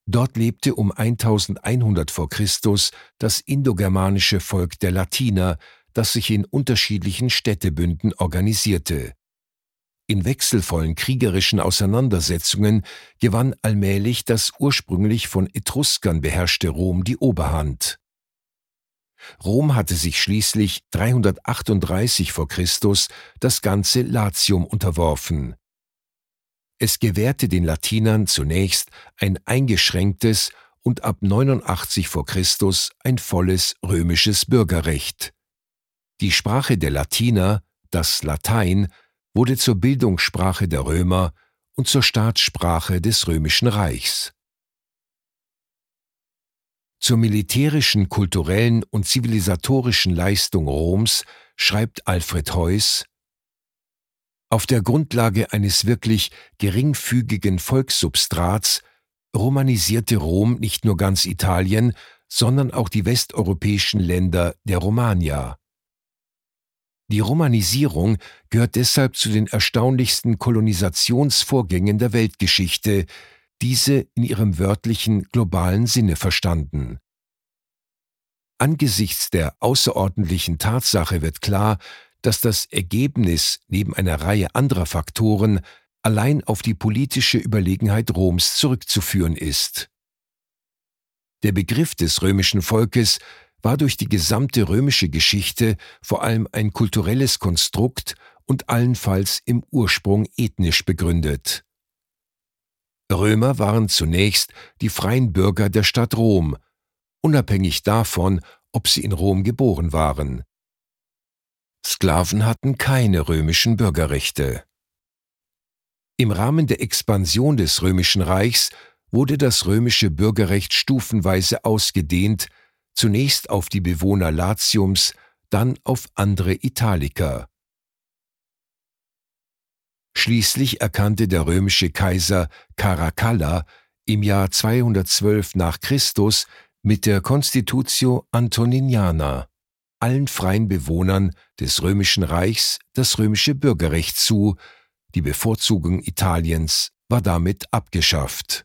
Dort lebte um 1100 vor Christus das indogermanische Volk der Latiner, das sich in unterschiedlichen Städtebünden organisierte. In wechselvollen kriegerischen Auseinandersetzungen gewann allmählich das ursprünglich von Etruskern beherrschte Rom die Oberhand. Rom hatte sich schließlich 338 vor Christus das ganze Latium unterworfen. Es gewährte den Latinern zunächst ein eingeschränktes und ab 89 vor Christus ein volles römisches Bürgerrecht. Die Sprache der Latiner, das Latein, wurde zur Bildungssprache der Römer und zur Staatssprache des Römischen Reichs. Zur militärischen, kulturellen und zivilisatorischen Leistung Roms schreibt Alfred Heuss: Auf der Grundlage eines wirklich geringfügigen Volkssubstrats romanisierte Rom nicht nur ganz Italien, sondern auch die westeuropäischen Länder der Romagna. Die Romanisierung gehört deshalb zu den erstaunlichsten Kolonisationsvorgängen der Weltgeschichte, diese in ihrem wörtlichen globalen Sinne verstanden. Angesichts der außerordentlichen Tatsache wird klar, dass das Ergebnis neben einer Reihe anderer Faktoren allein auf die politische Überlegenheit Roms zurückzuführen ist. Der Begriff des römischen Volkes war durch die gesamte römische Geschichte vor allem ein kulturelles Konstrukt und allenfalls im Ursprung ethnisch begründet. Römer waren zunächst die freien Bürger der Stadt Rom, unabhängig davon, ob sie in Rom geboren waren. Sklaven hatten keine römischen Bürgerrechte. Im Rahmen der Expansion des Römischen Reichs wurde das römische Bürgerrecht stufenweise ausgedehnt, zunächst auf die Bewohner Latiums, dann auf andere Italiker. Schließlich erkannte der römische Kaiser Caracalla im Jahr 212 nach Christus mit der Constitutio Antoniniana allen freien Bewohnern des Römischen Reichs das römische Bürgerrecht zu, die Bevorzugung Italiens war damit abgeschafft.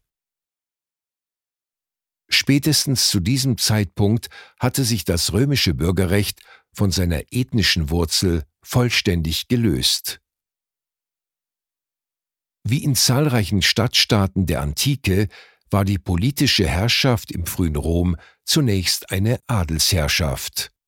Spätestens zu diesem Zeitpunkt hatte sich das römische Bürgerrecht von seiner ethnischen Wurzel vollständig gelöst. Wie in zahlreichen Stadtstaaten der Antike war die politische Herrschaft im frühen Rom zunächst eine Adelsherrschaft.